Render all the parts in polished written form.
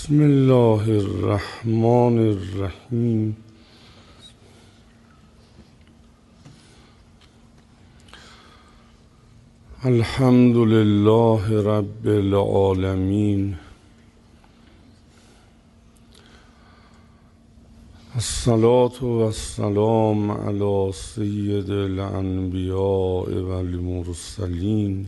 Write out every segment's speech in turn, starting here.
بسم الله الرحمن الرحیم. الحمد لله رب العالمین، الصلاة والسلام علی سید الانبیاء والمرسلین،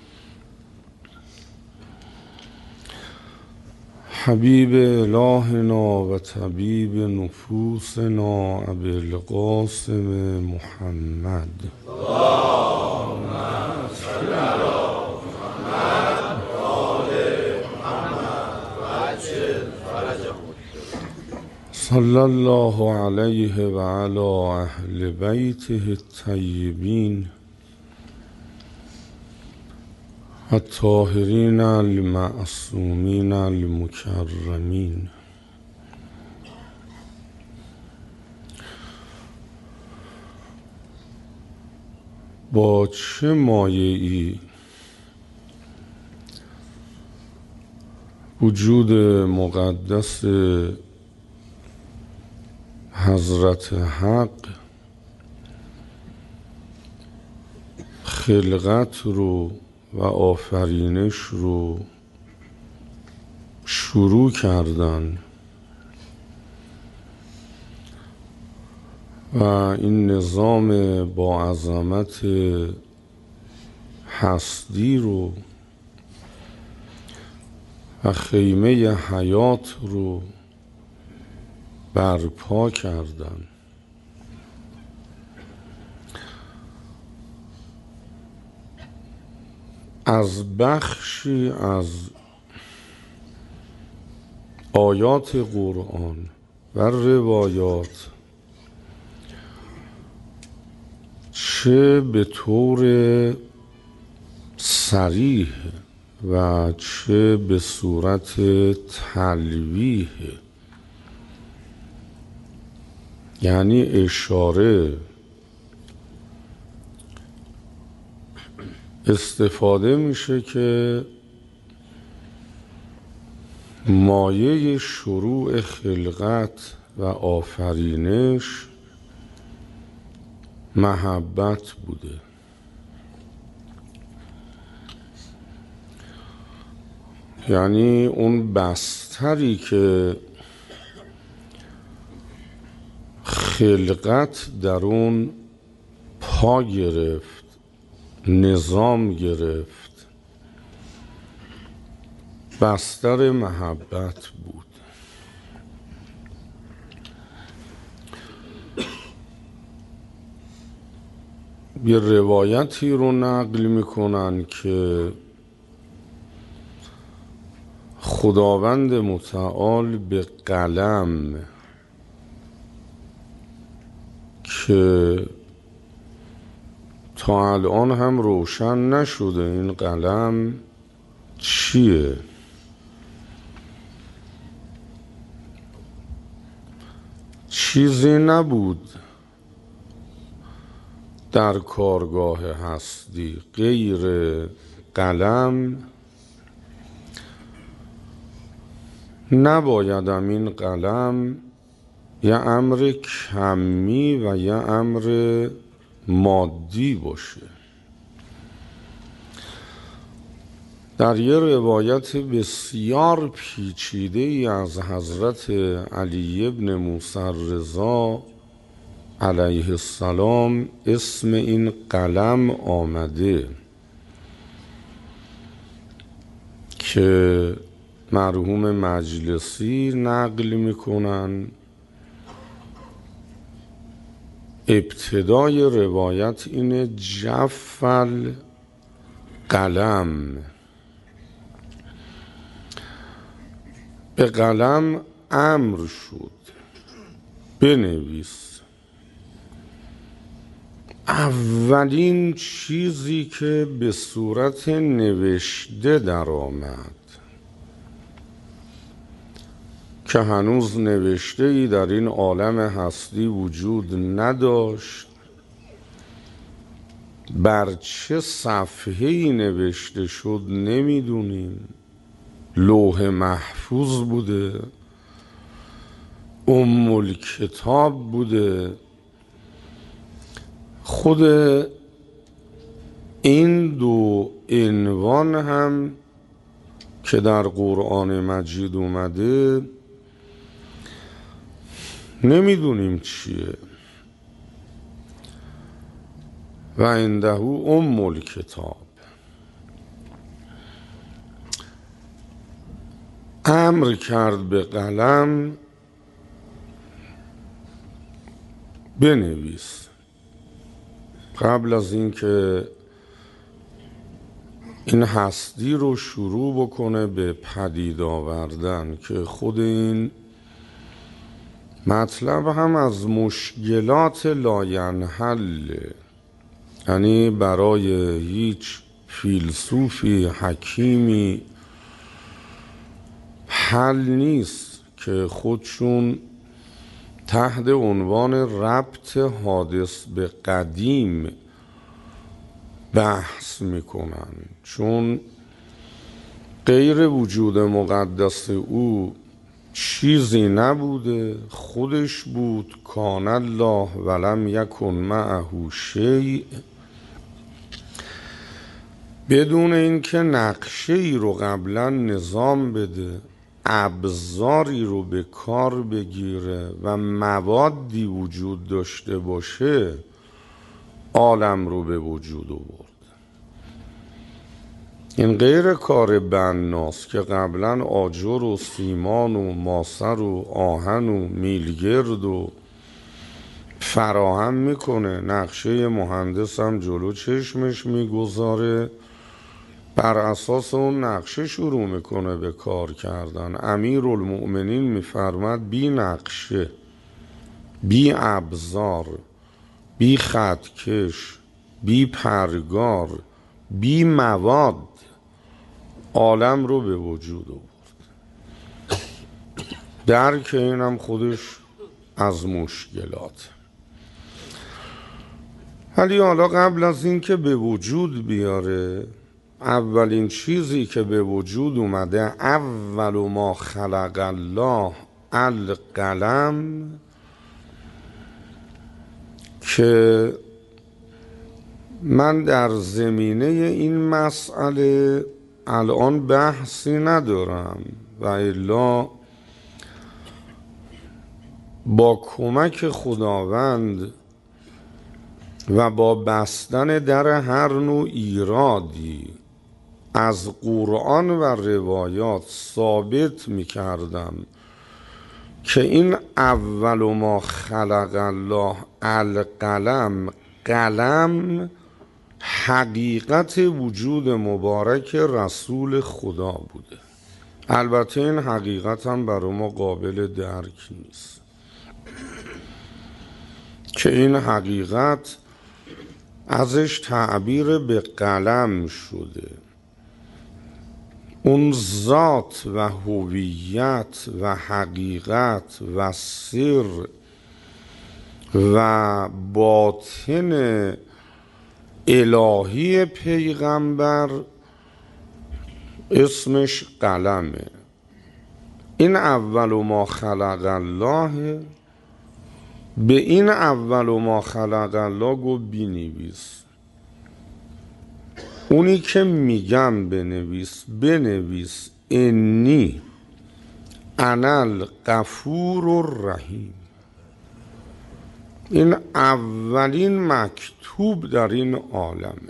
حبیب الهنا و طبیب نفوسنا ابی القاسم محمد. اللهم صل علی محمد و آل محمد و عجل فرجهم. صلی الله علیه و علی اهل بیته الطیبین الطاهرین المعصومین المکرمین. با چه مایه‌ای وجود مقدس حضرت حق خلقت رو و آفرینش رو شروع کردن و این نظام با عظمت هستی رو و خیمه حیات رو برپا کردن. از بخشی از آیات قرآن و روایات چه به طور صریح و چه به صورت تلویح، یعنی اشاره، استفاده میشه که مایه شروع خلقت و آفرینش محبت بوده. یعنی اون بستری که خلقت در اون پا گرفت، نظام گرفت، بستر محبت بود. یه روایتی رو نقل میکنن که خداوند متعال به قلم که تا الان هم روشن نشده این قلم چیه، چیزی نبود در کارگاه هستی غیر قلم. نبایدم این قلم یه امر کمی و یه امر مادی باشه. در یه روایت بسیار پیچیده ای از حضرت علی ابن موسی الرضا علیه السلام اسم این قلم آمده که مرحوم مجلسی نقل میکنن. ابتدای روایت اینه: جفل قلم، به قلم امر شد بنویس. اولین چیزی که به صورت نوشته در آمد که هنوز نوشته ای در این عالم هستی وجود نداشت، بر چه صفحه‌ای نوشته شد نمیدونیم، لوح محفوظ بوده، الکتاب بوده. خود این دو عنوان هم که در قرآن مجید اومده نمیدونیم چیه. و عنده الکتاب، امر کرد به قلم بنویس. قبل از اینکه این هستی رو شروع بکنه به پدید آوردن، که خود این مطلب هم از مشکلات لاینحل، یعنی برای هیچ فیلسوفی حکیمی حل نیست که خودشون تحت عنوان ربط حادث به قدیم بحث میکنن، چون غیر وجود مقدس او چیزی نبوده، خودش بود. کان الله ولم یکن معه شیء، بدون اینکه نقشه ای رو قبلا نظام بده، ابزاری رو به کار بگیره و موادی وجود داشته باشه، عالم رو به وجود آورد. این غیر کار بناست که قبلا آجر و سیمان و ماسر و آهن و میلگرد و فراهم میکنه، نقشه مهندس هم جلو چشمش میگذاره، بر اساس اون نقشه شروع میکنه به کار کردن. امیرالمؤمنین میفرماد بی نقشه، بی ابزار، بی خطکش، بی پرگار، بی مواد عالم رو به وجود آورد. درک اینم خودش از مشکلات. ولی حالا قبل از این که به وجود بیاره، اولین چیزی که به وجود اومده، اول ما خلق الله القلم، که من در زمینه این مسئله الان بحثی ندارم و الا با کمک خداوند و با بستن در هر نوع ایرادی از قرآن و روایات ثابت می کردم که این اول ما خلق الله القلم، قلم حقیقت وجود مبارک رسول خدا بوده. البته این حقیقت هم برای ما قابل درک نیست که این حقیقت ازش تعبیر به قلم شده. اون ذات و هویت و حقیقت و سر و باطن الهی پیغمبر اسمش قلمه. این اول ما خلق الله، به این اول ما خلق الله گو بنویس. اونی که میگم بنویس انی انا الغفور الرحیم. این اولین مکتوب در این عالمه.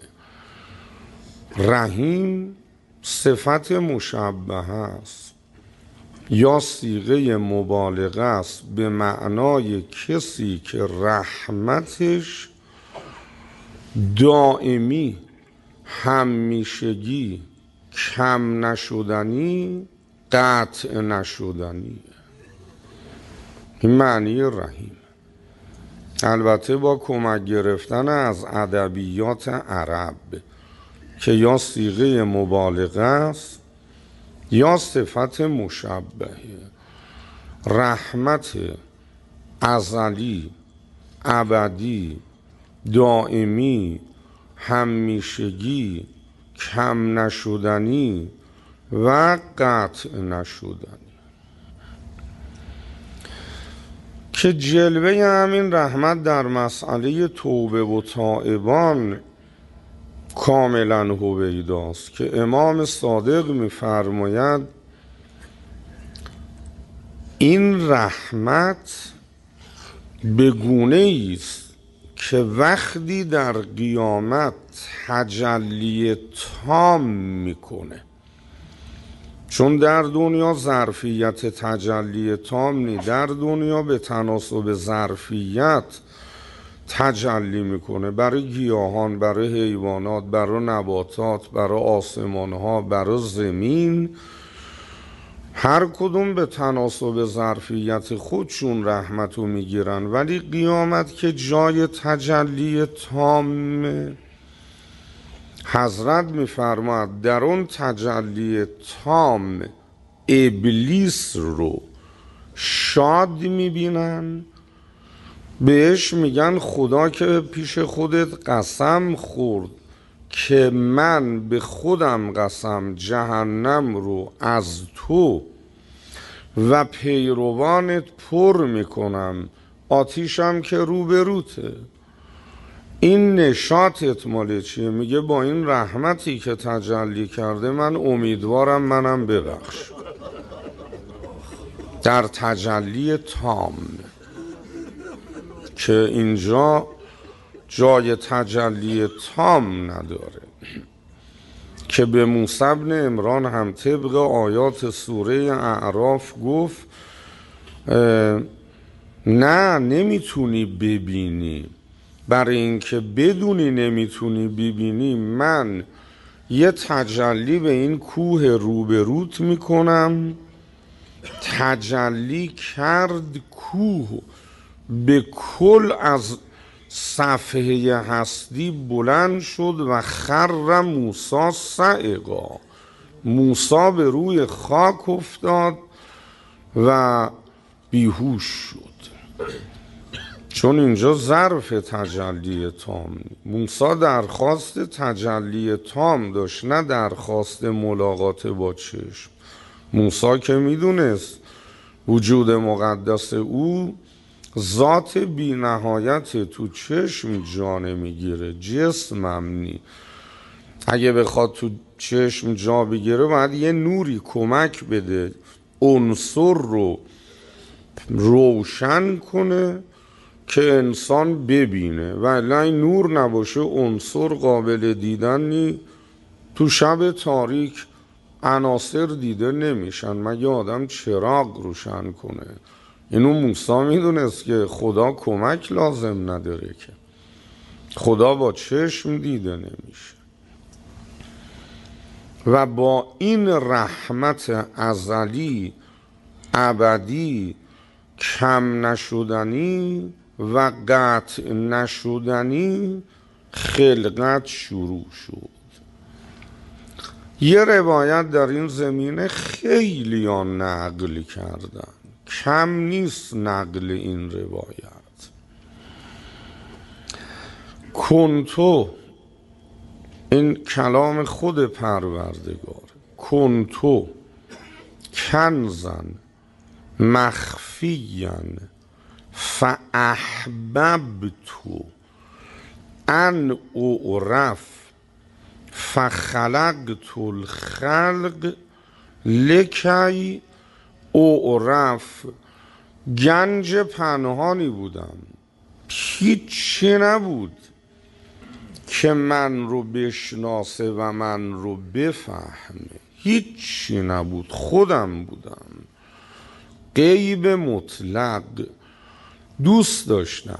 رحیم صفت مشبهه است یا صیغه مبالغه است، به معنای کسی که رحمتش دائمی، همیشگی، کم نشدنی، قطع نشدنی. این معنی رحیم. البته با کمک گرفتن از ادبیات عرب که یا صیغه مبالغه است یا صفت مشبهه. رحمت ازلی، ابدی، دائمی، همیشگی، کم نشدنی، و قطع نشدنی که جلوه همین رحمت در مسئله توبه و تائبان کاملا هویداست که امام صادق می‌فرماید این رحمت به گونه است که وقتی در قیامت تجلی تام میکنه، چون در دنیا ظرفیت تجلی تام نی، در دنیا به تناسب ظرفیت تجلی میکنه برای گیاهان، برای حیوانات، برای نباتات، برای آسمانها، برای زمین، هر کدوم به تناسب ظرفیت خودشون رحمتو میگیرن. ولی قیامت که جای تجلی تام، حضرت میفرماد در اون تجلی تام ابلیس رو شاد میبینن، بهش میگن خدا که پیش خودت قسم خورد که من به خودم قسم جهنم رو از تو و پیروانت پر میکنم، آتیشم که روبروته. این نشاطت مال چیه؟ میگه با این رحمتی که تجلی کرده من امیدوارم منم ببخش. در تجلی تام که اینجا جای تجلی تام نداره، که به موسی بن عمران هم طبق آیات سوره اعراف گفت نه نمیتونی ببینی، برای اینکه بدونی نمیتونی ببینی من یه تجلی به این کوه روبروت میکنم. تجلی کرد، کوه به کل از صفحه هستی بلند شد و خر موسی صعقا، موسی به روی خاک افتاد و بیهوش شد. چون اینجا ظرف تجلی تام، موسی درخواست تجلی تام داشت، نه درخواست ملاقات با چشم. موسی که میدونست وجود مقدس او ذات بی نهایت، تو چشم جا نمیگیره، جسمم نی. اگه بخواد تو چشم جا بگیره باید یه نوری کمک بده عنصر رو روشن کنه که انسان ببینه، ولی این نور نباشه عنصر قابل دیدن نی. تو شب تاریک عناصر دیده نمیشن مگه آدم چراغ روشن کنه. اینو موسی میدونست که خدا کمک لازم نداره، که خدا با چشم دیده نمیشه. و با این رحمت ازلی ابدی کم نشدنی و قطع نشدنی خلقت شروع شد. یه روایت در این زمینه خیلی نقل کردن، کم نیست نقل این روایت. کنتو، این کلام خود پروردگار، کنتو کنزن مخفیان فاحببتو ان اعرف فخلقت الخلق لکی اعرف. گنج پنهانی بودم، هیچی نبود که من رو بشناسه و من رو بفهمه، هیچی نبود، خودم بودم. غیب مطلق. دوست داشتم،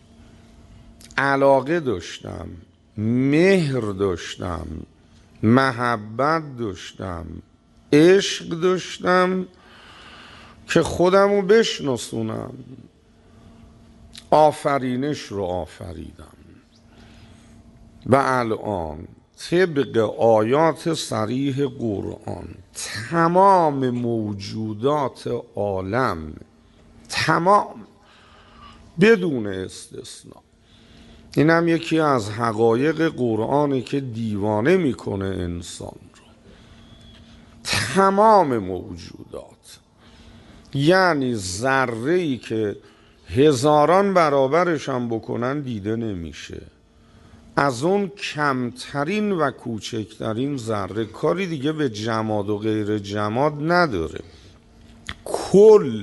علاقه داشتم، مهر داشتم، محبت داشتم، عشق داشتم که خودم رو بشناسونم. آفرینش رو آفریدم و الان طبق آیات صریح قرآن تمام موجودات عالم، تمام بدون استثناء، این هم یکی از حقایق قرآنی که دیوانه میکنه انسان رو، تمام موجودات، یعنی ذره‌ای که هزاران برابرش هم بکنن دیده نمیشه، از اون کمترین و کوچکترین ذره، کاری دیگه به جماد و غیر جماد نداره، کل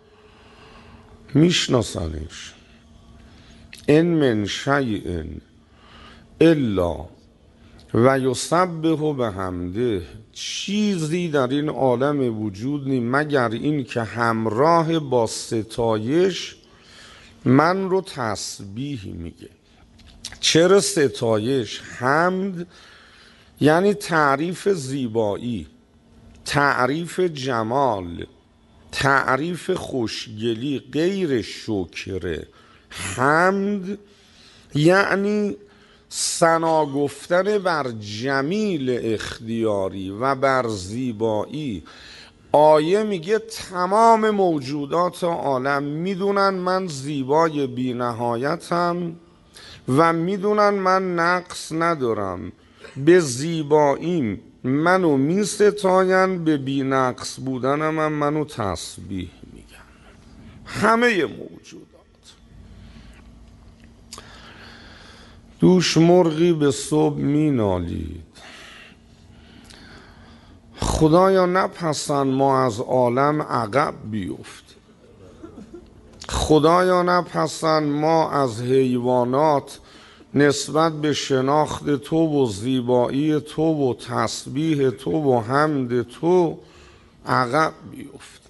میشناسنش. ان من شیء الا و یسبح بحمده، چیزی در این عالم وجود نی مگر این که همراه با ستایش من رو تسبیح میگه. چرا ستایش؟ حمد یعنی تعریف زیبایی، تعریف جمال، تعریف خوشگلی، غیر شکره. حمد یعنی ثنا گفتن بر جمیل اختیاری و بر زیبایی. آیه میگه تمام موجودات عالم میدونن من زیبای بی نهایتم و میدونن من نقص ندارم، به زیباییم منو میستاین، به بی نقص بودنم هم منو تسبیح میگن. همه موجودات. دوش مرغی به صبح مینالید خدایا نپسند ما از عالم عقب بیفت، خدایا نپسند ما از حیوانات نسبت به شناخت تو و زیبایی تو و تسبیح تو و حمد تو عقب بیفت.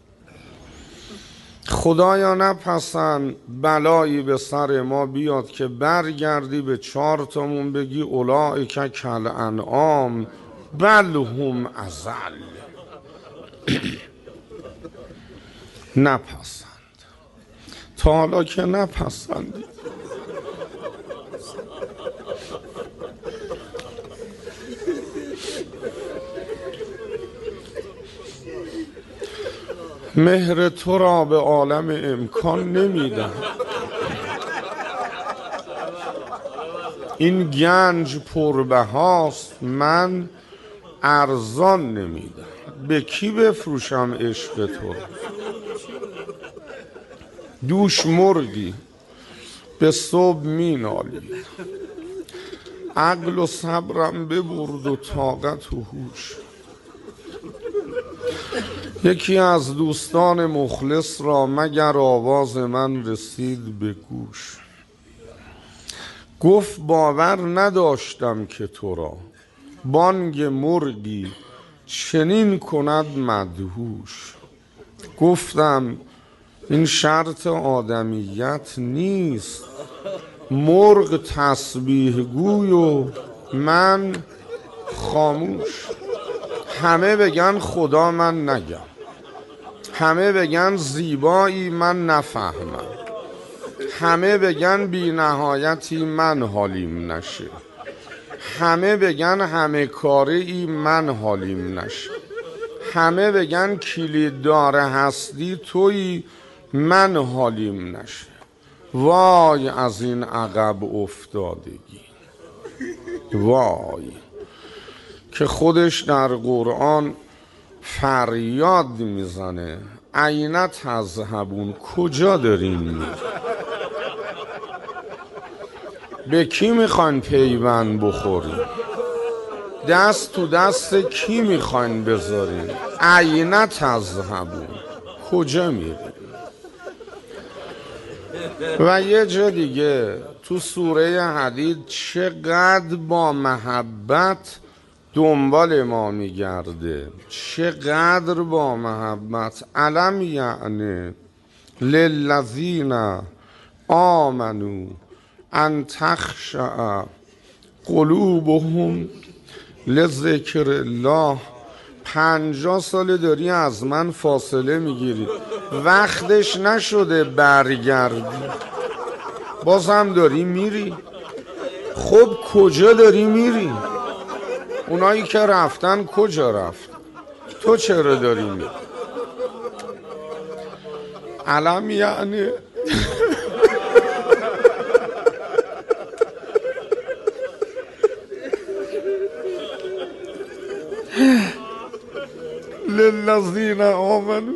خدایا نپسند بلایی به سر ما بیاد که برگردی به 4 تامون بگی اولئک کالانعام بل هم اضل. نپسند، تا حالا که نپسندی. مهر تو را به عالم امکان نمیدم، این گنج پربهاست من ارزان نمیدم. به کی بفروشم عشق تو؟ دوش مرغی به صبح مینالید، عقل و صبرم ببرد و طاقت و هوش. یکی از دوستان مخلص را مگر آواز من رسید به گوش، گفت باور نداشتم که تو را بانگ مرغی چنین کند مدهوش. گفتم این شرط آدمیت نیست، مرغ تسبیح گوی و من خاموش. همه بگن خدا من نگم، همه بگن زیبایی من نفهمم، همه بگن بی نهایتی من حالیم نشه، همه بگن همه کاری من حالیم نشه، همه بگن کلیددار هستی تویی من حالیم نشه. وای از این عقب افتادگی، وای که خودش در قرآن فریاد میزنه این تذهبون، کجا دارین میرین؟ به کی میخواین پیوند بخورین؟ دست تو دست کی میخواین بذارین؟ این تذهبون، کجا میرین؟ و یه جا دیگه تو سوره حدید چقدر با محبت دنبال ما میگرده، چقدر با محبت. علم یعنی للذین آمنوا ان تخشع قلوبهم لذکر الله. 50 سال داری از من فاصله میگیری، وقتش نشده برگردی، بازم داری میری. خب کجا داری میری؟ اونایی که رفتن کجا رفت؟ تو چرا داری میری؟ علم یعنی للذین آمنوا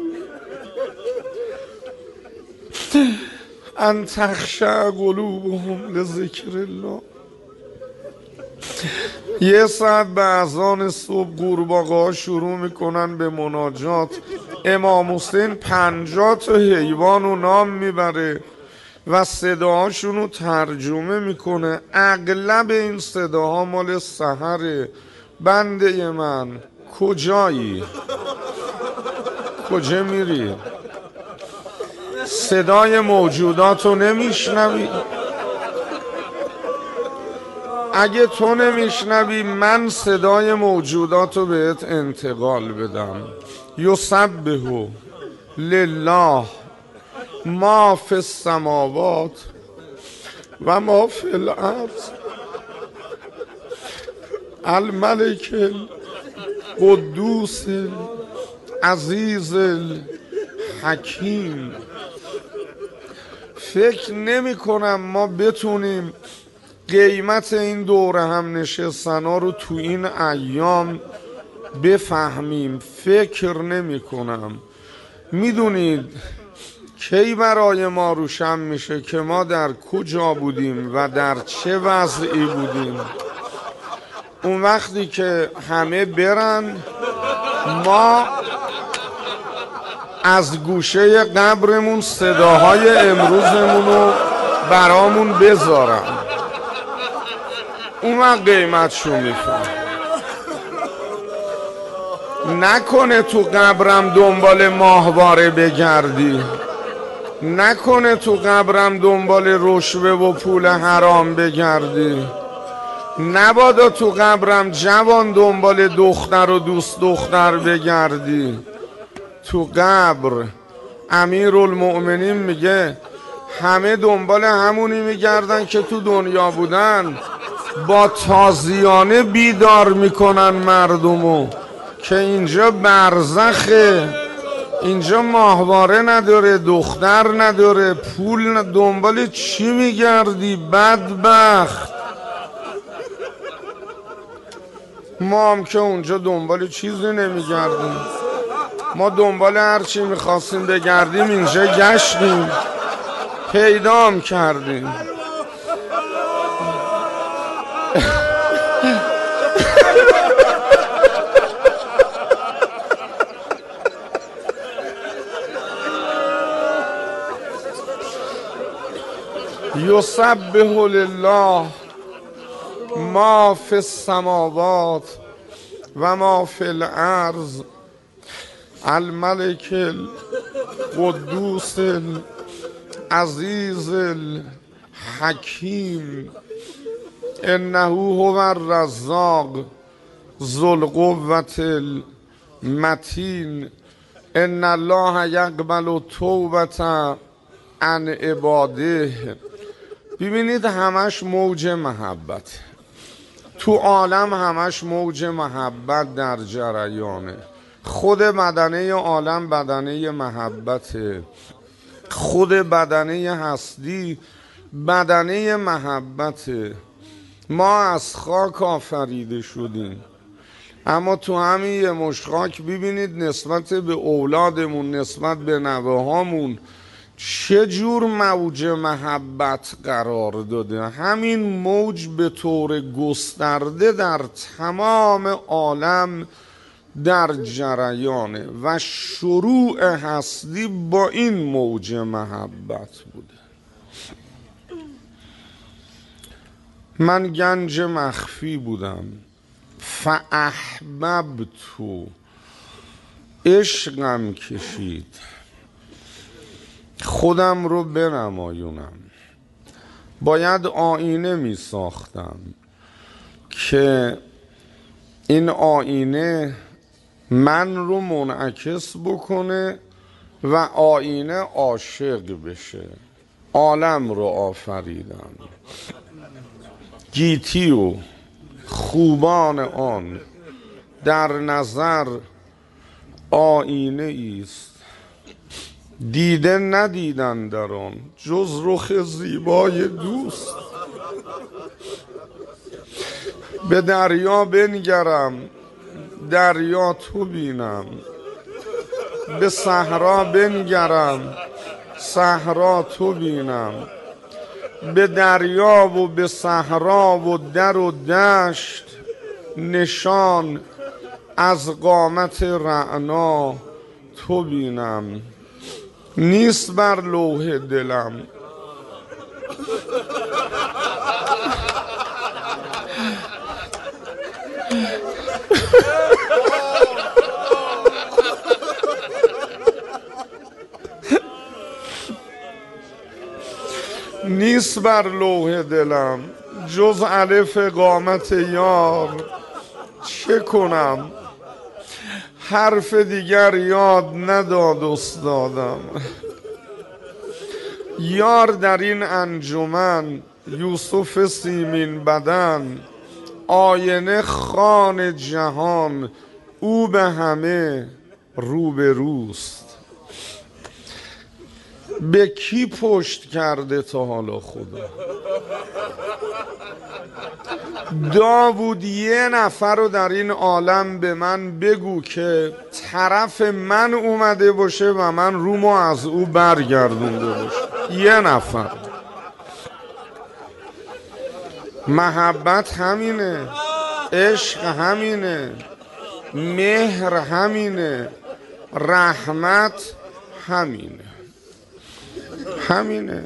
ان تخشع قلوبهم لذکر الله. یه ساعت به اذان صبح قورباغه‌ها شروع میکنن به مناجات. امام حسین 50 تا حیوان و نام میبره و صداهاشون رو ترجمه میکنه. اغلب این صداها مال سحره. بنده من کجایی؟ کجا میری؟ صدای موجودات رو نمیشنوی؟ اگه تو نمیشنوی من صدای موجودات رو بهت انتقال بدم. یسبح لله ما فی السماوات و ما فی الارض الملک القدوس العزیز الحکیم. فکر نمی کنم ما بتونیم قیمت این دوره هم نشستن ها رو تو این ایام بفهمیم. فکر نمی کنم. میدونید کی برای ما روشن میشه که ما در کجا بودیم و در چه وضعی بودیم؟ اون وقتی که همه برن، ما از گوشه قبرمون صداهای امروزمون رو برامون بذارن. اون وقت قیمتشو میفهم. نکنه تو قبرم دنبال ماهواره بگردی، نکنه تو قبرم دنبال رشوه و پول حرام بگردی، نبادا تو قبرم جوان دنبال دختر و دوست دختر بگردی. تو قبر امیرالمؤمنین میگه همه دنبال همونی میگردن که تو دنیا بودن، با تازیانه بیدار میکنن مردمو که اینجا برزخه، اینجا ماهواره نداره، دختر نداره، پول دنبال چی میگردی بدبخت؟ ما هم که اونجا دنبال چیزی نمیگردیم. ما دنبال هرچی میخواستیم بگردیم اینجا گشتیم، پیدام کردیم. یسبح لله ما فی السماوات و ما فی الارض الملک القدوس العزیز الحکیم انه هو الرزاق ذو القوة المتین ان الله یقبل توبة عن عباده. ببینید همش موج محبت تو عالم، همش موج محبت در جریانه. خود بدنه عالم بدنه محبته، خود بدنه هستی بدنه محبته. ما از خاک آفریده شدیم، اما تو همین یه مشت خاک ببینید نسبت به اولادمون، نسبت به نوه‌هامون چه جور موج محبت قرار داده. همین موج به طور گسترده در تمام عالم در جریانه و شروع هستی با این موج محبت بوده. من گنج مخفی بودم، فاحببت، عشقم کشید خودم رو بنمایونم. باید آینه می ساختم که این آینه من رو منعکس بکنه و آینه عاشق بشه. عالم رو آفریدم، گیتی و خوبان آن در نظر آینه است، دیده ندیدن در آن جز رخ زیبای دوست. به دریا بنگرم دریا تو بینم، به صحرا بنگرم صحرا تو بینم، به دریا و به صحرا و در و دشت نشان از قامت رعنا تو بینم. نیست بر لوح دلم نیست بر لوح دلم جز الف قامت یار، چه کنم حرف دیگر یاد نداد استادم. یار در این انجمن یوسف سیمین بدن، آینه خوان جهان او به همه روبروست. به کی پشت کرده تا حالا خدا؟ داوود یه نفر رو در این عالم به من بگو که طرف من اومده باشه و من رومو از او برگردونده باشه. یه نفر. محبت همینه، عشق همینه، مهر همینه، رحمت همینه.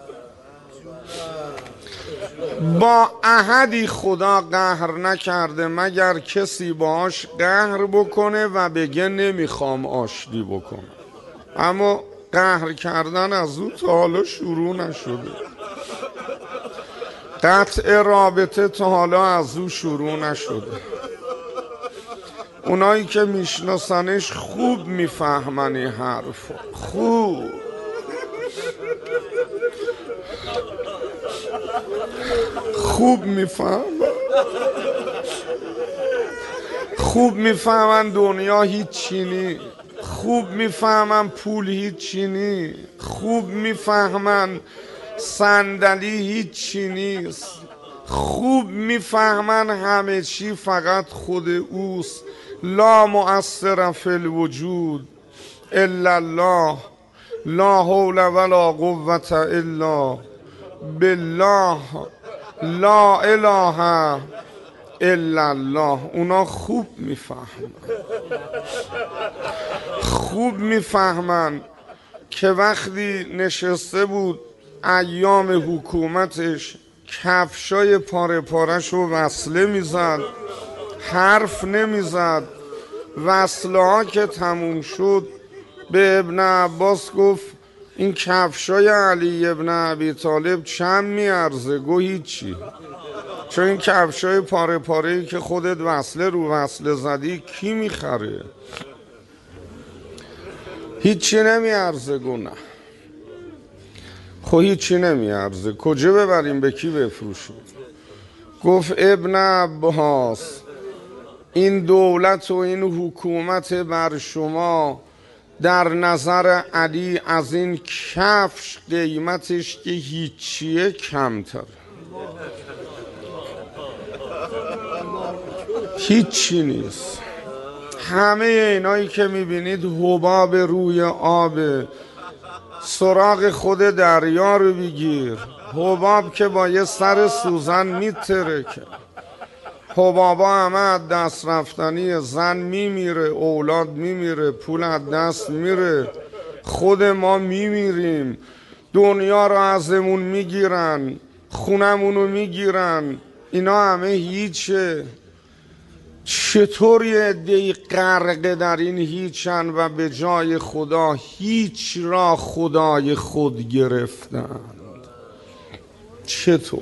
با احدی خدا قهر نکرده مگر کسی باهاش قهر بکنه و بگه نمیخوام آشتی بکنه، اما قهر کردن از او تا حالا شروع نشده، قطع رابطه تا حالا از او شروع نشده. اونایی که میشناسنش خوب میفهمن این حرف، خوب میفهمن دنیا هیچی نی، خوب میفهمن پول هیچی نی، خوب میفهمن صندلی هیچی نیست، خوب میفهمن همه چی فقط خود اوست. لا مؤثر فی الوجود الا الله، لا حول ولا قوة الا بالله، لا اله الا الله. اونا خوب میفهمن که وقتی نشسته بود ایام حکومتش کفشای پاره پارش رو وصله میزد، حرف نمیزد. وصله ها که تموم شد به ابن عباس گفت این کفشای علی ابن ابی طالب چند میارزه؟ گو هیچی، چون این کفشای پاره پاره‌ای که خودت وصله رو وصله زدی کی میخره؟ هیچی نمیارزه. گو نه، خب هیچی نمیارزه، کجا ببریم به کی بفروشیم؟ گفت ابن عباس این دولت و این حکومت بر شما در نظر علی از این کفش قیمتش که هیچیه کمتر، هیچی نیست. همه اینایی که میبینید حباب روی آب، سراغ خود دریا رو بگیر، حباب که با یه سر سوزن میترکه، حبابا همه از دست رفتنی، زن میمیره، اولاد میمیره، پول از دست میره، خود ما میمیریم، دنیا رو ازمون میگیرن، خونمونو میگیرن، اینا همه هیچه. چطور یه عده‌ای غرقه در این هیچن و به جای خدا هیچ را خدای خود گرفتند؟ چطور؟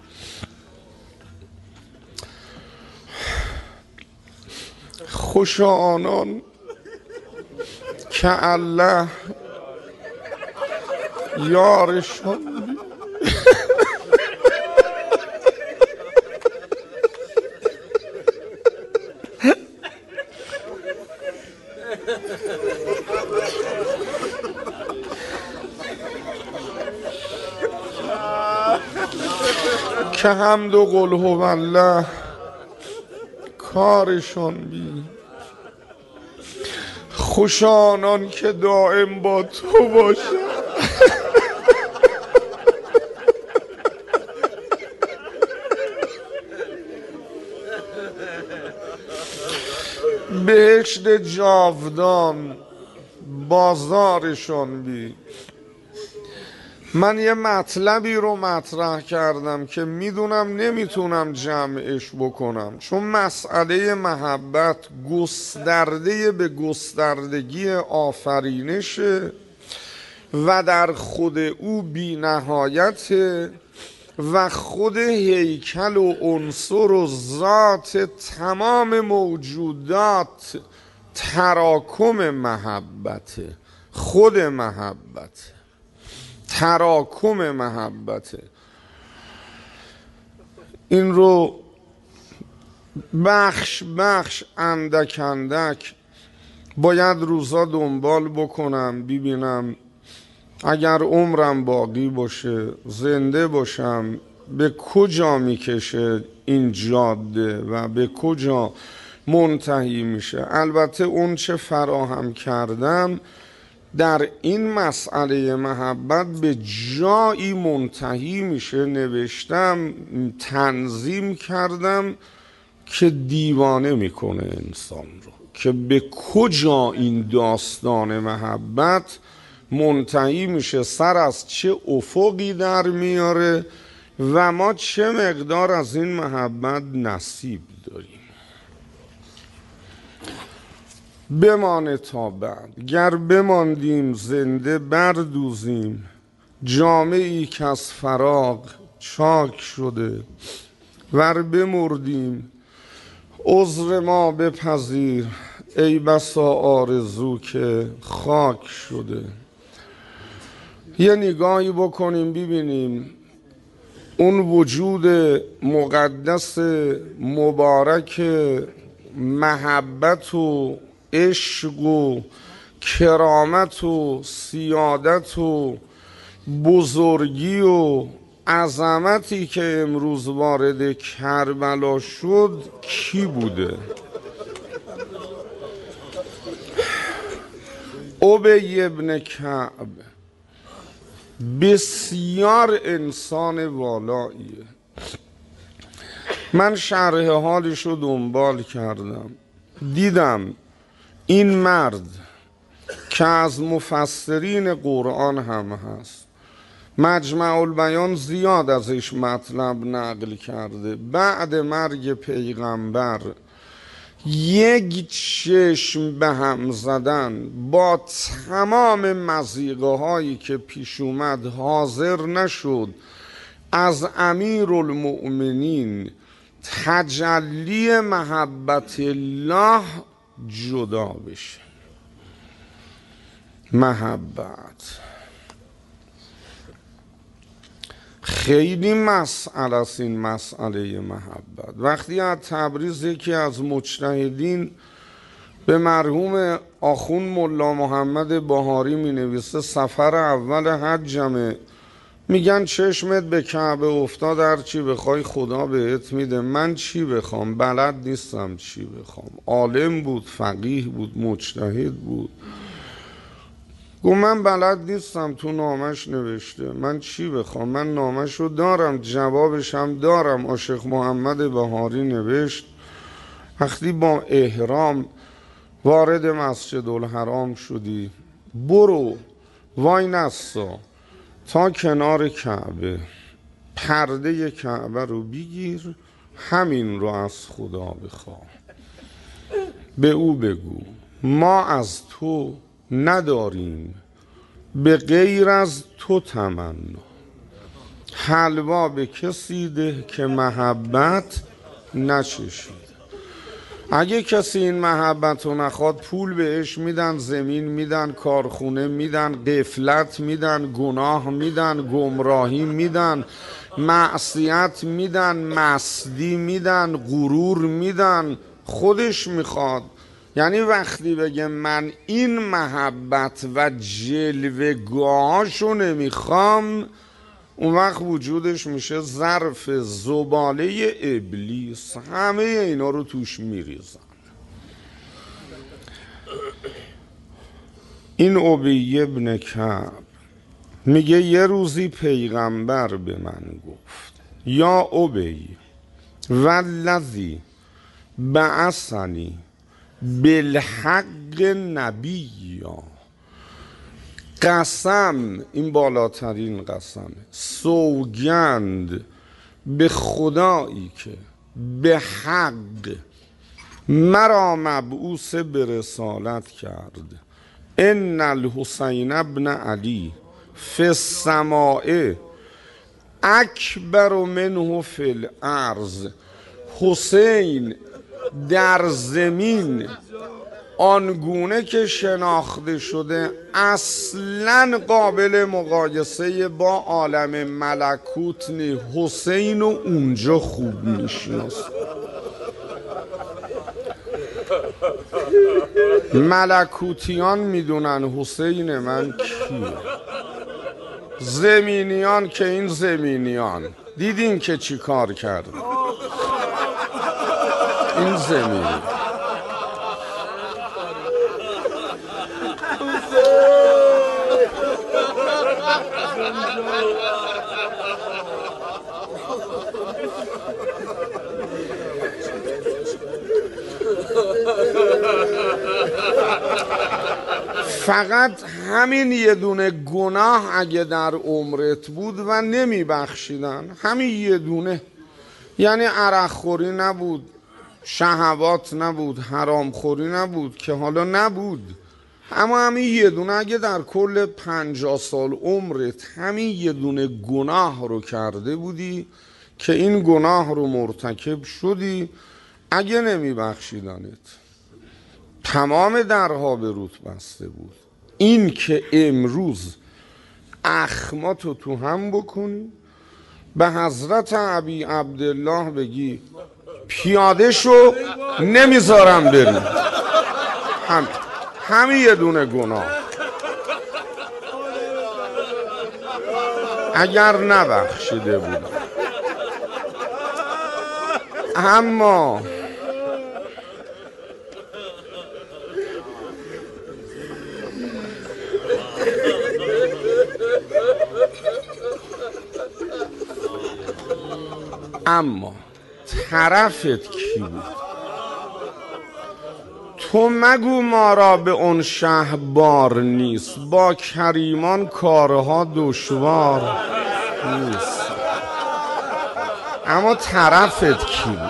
خوشا آنان که الله یارشان که حمد و قل هو الله کارشان بی. خوش آنان که دائم با تو باشد. بهشت جاودان بازارشان بی. من یه مطلبی رو مطرح کردم که میدونم نمیتونم جمعش بکنم، چون مسئله محبت گسترده به گستردگی آفرینشه و در خود او بی نهایته و خود هیکل و عنصر و ذات تمام موجودات تراکم محبته. خود محبته، تراکم محبته. این رو بخش بخش اندک اندک باید روزا دنبال بکنم، ببینم اگر عمرم باقی باشه، زنده باشم، به کجا میکشه این جاده و به کجا منتهی میشه. البته اون چه فراهم کردم در این مسئله محبت به جایی منتهی میشه، نوشتم، تنظیم کردم که دیوانه میکنه انسان رو، که به کجا این داستان محبت منتهی میشه، سر از چه افقی در میاره و ما چه مقدار از این محبت نصیب داریم. بمانه تا بعد، گر بماندیم زنده بردوزیم، جامعی که از فراق چاک شده، ور بمردیم عذر ما بپذیر، ای بسا آرزو که خاک شده. یه نگاهی بکنیم ببینیم اون وجود مقدس مبارک محبت و عشق و کرامت و سیادت و بزرگی و عظمتی که امروز وارد کربلا شد کی بوده؟ ابی ابن کعب بسیار انسان والاییه. من شرح حالش رو دنبال کردم، دیدم این مرد که از مفسرین قرآن هم هست، مجمع البیان زیاد ازش مطلب نقل کرده، بعد مرگ پیغمبر یک چشم به هم زدن با تمام مضیقه هایی که پیش اومد حاضر نشد از امیرالمؤمنین تجلی محبت الله جدا بشه. محبت خیلی مسئله است. این مسئله محبت وقتی از تبریز یکی از مجتهدین به مرحوم آخون ملا محمد بهاری می نویسه سفر اول حجمه، میگن چشمت به کعبه افتاد، هر چی بخوای خدا بهت میده، من چی بخوام؟ بلد نیستم چی بخوام. عالم بود، فقیه بود، مجتهد بود. گفت من بلد نیستم، تو نامش نوشته، من چی بخوام؟ من نامش رو دارم، جوابش هم دارم. عاشق محمد بهاری نوشت وقتی با احرام وارد مسجد الحرام شدی، برو وای نسا تا کنار کعبه، پرده کعبه رو بگیر، همین رو از خدا بخواه، به او بگو ما از تو نداریم به غیر از تو تمنا، حلوا به کسی ده که محبت نچشید. اگه کسی این محبت رو نخواد، پول بهش میدن، زمین میدن، کارخونه میدن، غفلت میدن، گناه میدن، گمراهی میدن، معصیت میدن، مستی میدن، غرور میدن. خودش میخواد. یعنی وقتی بگه من این محبت و جلوگاهاشو نمیخوام، اون وقت وجودش میشه ظرف زباله ابلیس، همه اینا رو توش میریزن. این ابی ابن کعب میگه یه روزی پیغمبر به من گفت یا ابی والذی بعثنی بالحق نبیا، قسم، این بالاترین قسمه، سوگند به خدایی که به حق مرا مبعوث به رسالت کرد، ان الحسین ابن علی فی السماء اکبر منه فی الارض، حسین در زمین آنگونه که شناخته شده اصلا قابل مقایسه با عالم ملکوت نی. حسین رو اونجا خوب میشناسه. ملکوتیان میدونن حسین من کیه، زمینیان که این زمینیان دیدین که چی کار کرد این زمینی. فقط همین یه دونه گناه اگه در عمرت بود و نمی بخشیدن، همین یه دونه، یعنی عرق خوری نبود، شهوات نبود، حرام خوری نبود که حالا نبود، اما همین یه دونه اگه در کل 50 سال عمرت همین یه دونه گناه رو کرده بودی که این گناه رو مرتکب شدی، اگه نمی بخشیدنت تمام درها به روت بسته بود. این که امروز اخماتو تو هم بکنی، به حضرت ابی عبدالله بگی پیاده شو نمیذارم بری، همین یه دونه گناه اگر نبخشیده بودم. اما طرفت کی بود؟ تو مگو ما را به اون شه بار نیست، با کریمان کارها دشوار نیست. اما طرفت کی بود؟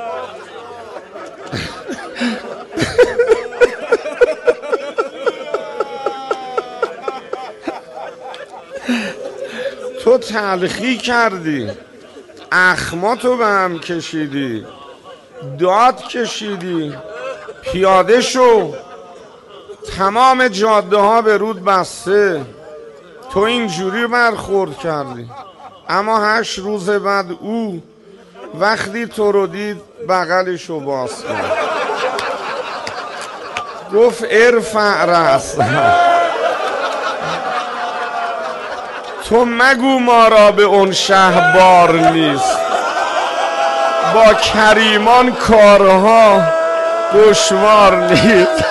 تو تلخی کردی، اخماتو به هم کشیدی، داد کشیدی، پیاده شو، تمام جاده ها به رود بسته، تو اینجوری برخورد کردی. اما 8 روز بعد او وقتی تو رو دید بغلشو باز کرد، گفت ارفع رأس، تو مگو ما را به اون شه بار نیست، با کریمان کارها دشوار نیست.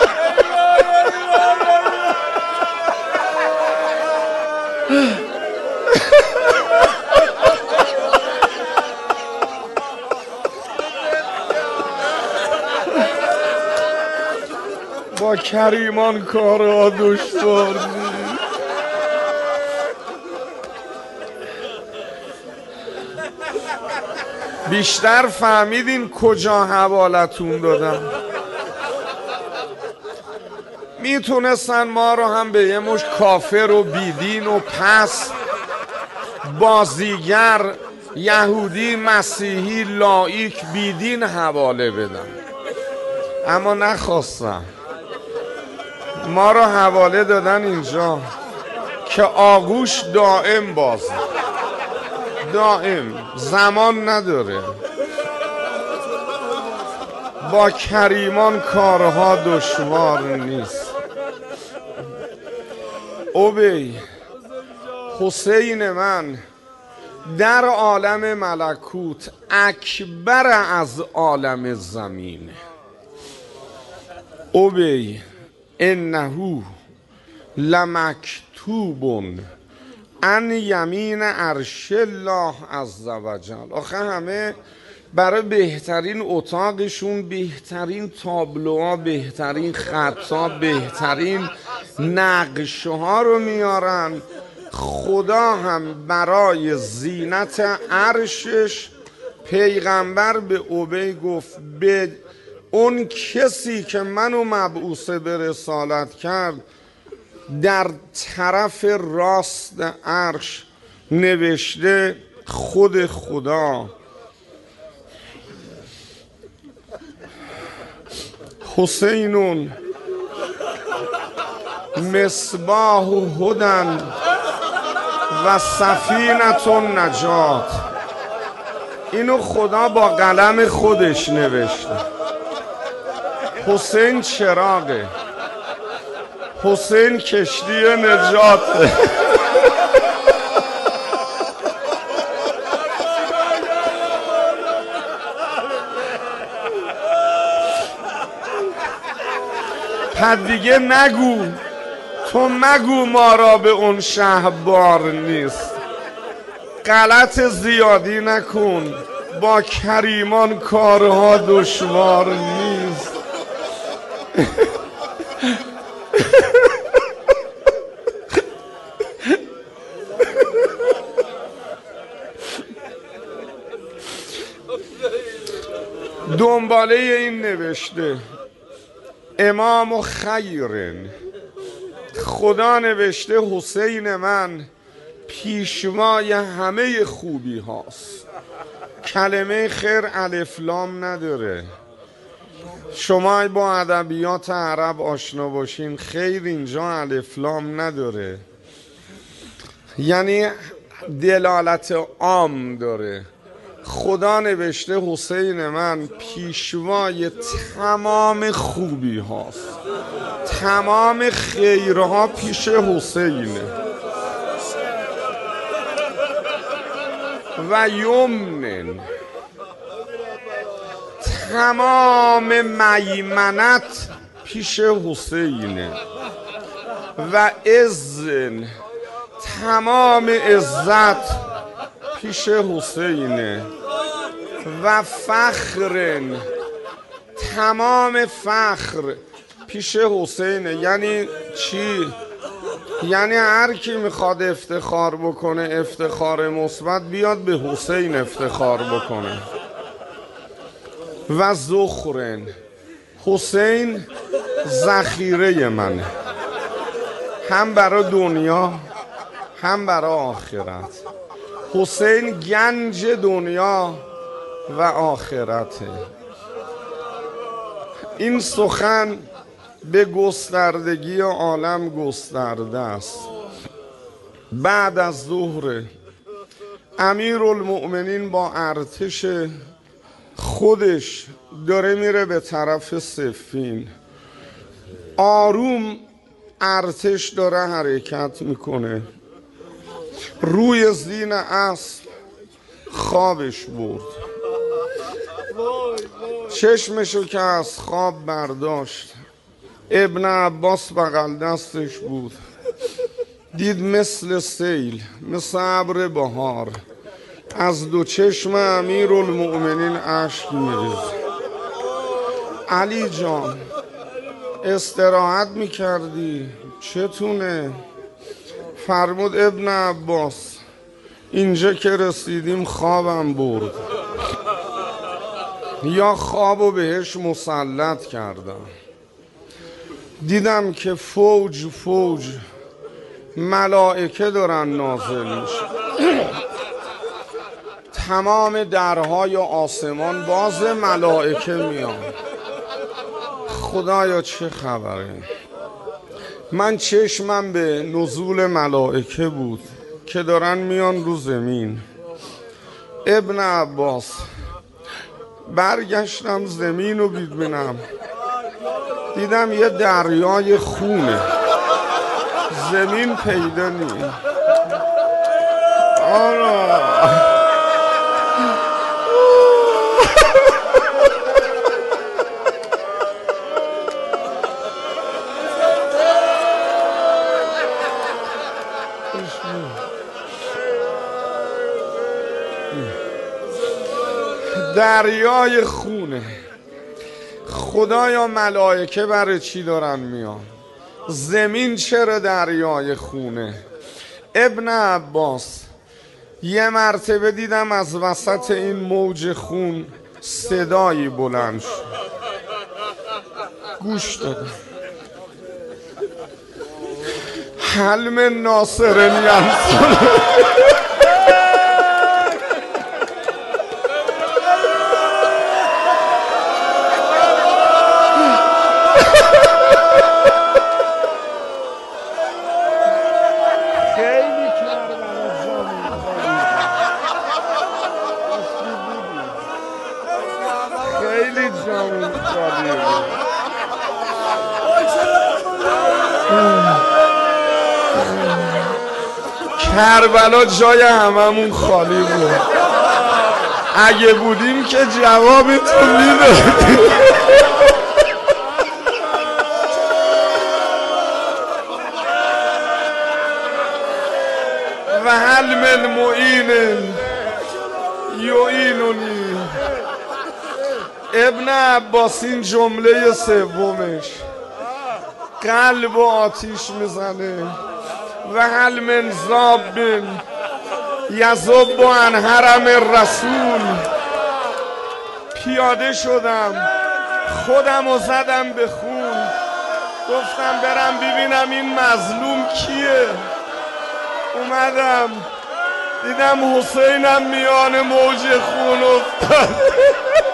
با کریمان کارها دشوار نیست. بیشتر فهمیدین کجا حوالتون دادم؟ میتونستن ما رو هم به یه مش کافر و بیدین و پس بازیگر یهودی مسیحی لایک بیدین حواله بدن، اما نخواستن. ما رو حواله دادن اینجا که آغوش دائم بازه، دائم، زمان نداره. با کریمان کارها دشوار نیست. ابی، حسین من در عالم ملکوت اکبر از عالم زمین. ابی انه لمکتوب ان یمین عرش الله عز وجل. آخه همه برای بهترین اتاقشون بهترین تابلوها، بهترین خطا، بهترین نقشه ها رو میارن. خدا هم برای زینت عرشش پیغمبر به ابی گفت به اون کسی که منو مبعوث به رسالت کرد در طرف راست عرش نوشته خود خدا حسین مصباح هدن و سفینة النجات. اینو خدا با قلم خودش نوشته. حسین چراغه، حسین کشتی نجاته. پس دیگه نگو، تو مگو ما را به اون شه بار نیست. غلط زیادی نکن، با کریمان کارها دشوار نیست. دنباله این نوشته امام خیرن، خدا نوشته حسین من پیشوای همه خوبی هاست. کلمه خیر الف لام نداره. شما با ادبیات عرب آشنا باشین، خیر اینجا الف لام نداره، یعنی دلالت عام داره. خدا نوشته حسین من پیشوای تمام خوبی هاست، تمام خیرها پیش حسینه. و یمنن، تمام میمنت پیش حسینه. و عزن، تمام عزت پیش حسینه. و فخرن، تمام فخر پیش حسینه. یعنی چی؟ یعنی هر کی میخواد افتخار بکنه، افتخار مثبت، بیاد به حسین افتخار بکنه. و ذخرن، حسین ذخیره منه، هم برای دنیا هم برای آخرت. حسین گنج دنیا و آخرته. این سخن به گستردگی عالم گسترده است. بعد از ظهر امیرالمؤمنین با ارتش خودش داره میره به طرف صفین. آروم ارتش داره حرکت میکنه. روی زین اسب خوابش برد. چشمشو که از خواب برداشت، ابن عباس بغل دستش بود، دید مثل سیل، مثل ابر بهار از دو چشم امیرالمؤمنین اشک میریزه. علی جان استراحت میکردی چتونه؟ فرمود ابن عباس اینجا که رسیدیم خوابم برد، یا خوابو بهش مسلط کردم. دیدم که فوج فوج ملائکه دارن نازل میشه، تمام درهای آسمان باز، ملائکه میان. خدایا چه خبره؟ من چشمم به نزول ملائکه بود که دارن میان رو زمین. ابن عباس برگشتم زمین رو ببینم، دیدم یه دریای خونه، زمین پیدا نیست. دریای خونه. خدایا ملائکه برای چی دارن میان؟ زمین چرا دریای خونه؟ ابن عباس یه مرتبه دیدم از وسط این موج خون صدایی بلند شد، گوش دادم. هل من ناصر ینصر. خیلی جامون خالی بود. کربلا جای هممون خالی بود. اگه بودیم که جوابتون میدادیم. و هل من معین یعیننی. ابن عباس این جمله سومش قلب و آتیش میزنه. و هل من ذاب یذب عن حرم الرسول. پیاده شدم، خودم رو زدم به خون، گفتم برم ببینم این مظلوم کیه. اومدم دیدم حسینم میان موج خون افتاد.